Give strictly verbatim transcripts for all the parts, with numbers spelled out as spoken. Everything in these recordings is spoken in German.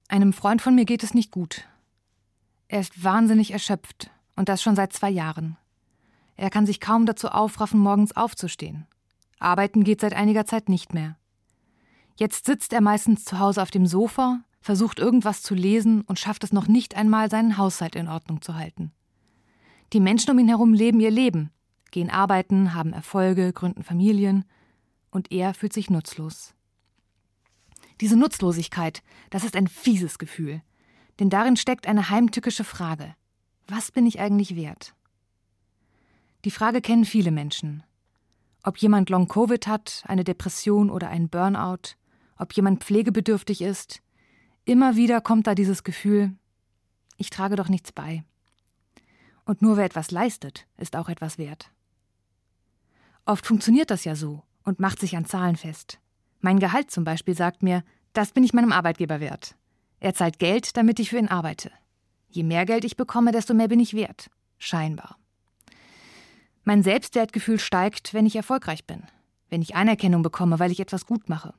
Einem Freund von mir geht es nicht gut. Er ist wahnsinnig erschöpft und das schon seit zwei Jahren. Er kann sich kaum dazu aufraffen, morgens aufzustehen. Arbeiten geht seit einiger Zeit nicht mehr. Jetzt sitzt er meistens zu Hause auf dem Sofa, versucht irgendwas zu lesen und schafft es noch nicht einmal, seinen Haushalt in Ordnung zu halten. Die Menschen um ihn herum leben ihr Leben, gehen arbeiten, haben Erfolge, gründen Familien und er fühlt sich nutzlos. Diese Nutzlosigkeit, das ist ein fieses Gefühl, denn darin steckt eine heimtückische Frage. Was bin ich eigentlich wert? Die Frage kennen viele Menschen. Ob jemand Long-Covid hat, eine Depression oder einen Burnout, ob jemand pflegebedürftig ist, immer wieder kommt da dieses Gefühl, ich trage doch nichts bei. Und nur wer etwas leistet, ist auch etwas wert. Oft funktioniert das ja so und macht sich an Zahlen fest. Mein Gehalt zum Beispiel sagt mir, das bin ich meinem Arbeitgeber wert. Er zahlt Geld, damit ich für ihn arbeite. Je mehr Geld ich bekomme, desto mehr bin ich wert. Scheinbar. Mein Selbstwertgefühl steigt, wenn ich erfolgreich bin, wenn ich Anerkennung bekomme, weil ich etwas gut mache.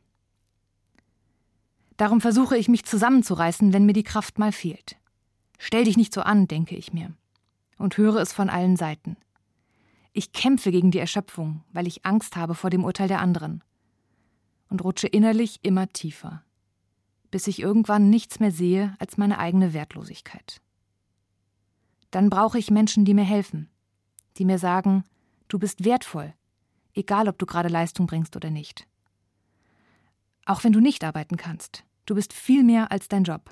Darum versuche ich, mich zusammenzureißen, wenn mir die Kraft mal fehlt. Stell dich nicht so an, denke ich mir, und höre es von allen Seiten. Ich kämpfe gegen die Erschöpfung, weil ich Angst habe vor dem Urteil der anderen und rutsche innerlich immer tiefer, bis ich irgendwann nichts mehr sehe als meine eigene Wertlosigkeit. Dann brauche ich Menschen, die mir helfen, die mir sagen, du bist wertvoll, egal ob du gerade Leistung bringst oder nicht. Auch wenn du nicht arbeiten kannst, du bist viel mehr als dein Job.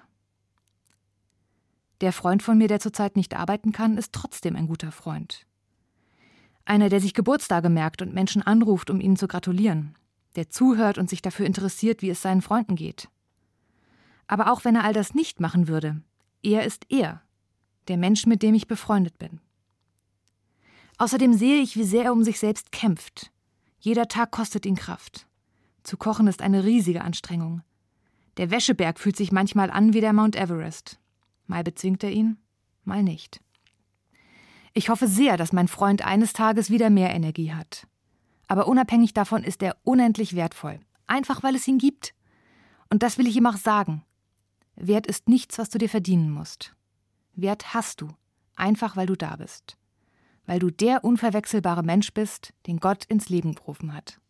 Der Freund von mir, der zurzeit nicht arbeiten kann, ist trotzdem ein guter Freund. Einer, der sich Geburtstage merkt und Menschen anruft, um ihnen zu gratulieren, der zuhört und sich dafür interessiert, wie es seinen Freunden geht. Aber auch wenn er all das nicht machen würde, er ist er, der Mensch, mit dem ich befreundet bin. Außerdem sehe ich, wie sehr er um sich selbst kämpft. Jeder Tag kostet ihn Kraft. Zu kochen ist eine riesige Anstrengung. Der Wäscheberg fühlt sich manchmal an wie der Mount Everest. Mal bezwingt er ihn, mal nicht. Ich hoffe sehr, dass mein Freund eines Tages wieder mehr Energie hat. Aber unabhängig davon ist er unendlich wertvoll. Einfach, weil es ihn gibt. Und das will ich ihm auch sagen. Wert ist nichts, was du dir verdienen musst. Wert hast du, einfach weil du da bist. Weil du der unverwechselbare Mensch bist, den Gott ins Leben gerufen hat.